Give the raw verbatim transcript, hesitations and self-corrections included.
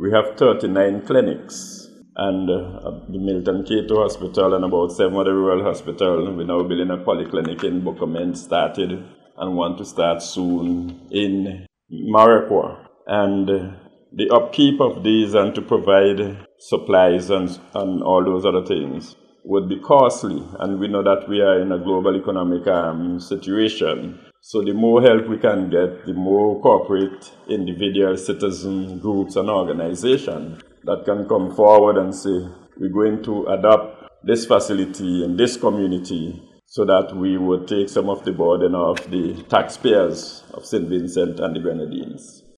we have thirty-nine clinics, and uh, the Milton Cato Hospital and about seven other rural hospitals. We're now building a polyclinic in Bokomen started and want to start soon in Maripur. And uh, the upkeep of these and to provide supplies and, and all those other things would be costly. And we know that we are in a global economic um, situation. So the more help we can get, the more corporate, individual, citizen groups and organizations that can come forward and say, we're going to adopt this facility in this community so that we would take some of the burden of the taxpayers of Saint Vincent and the Grenadines.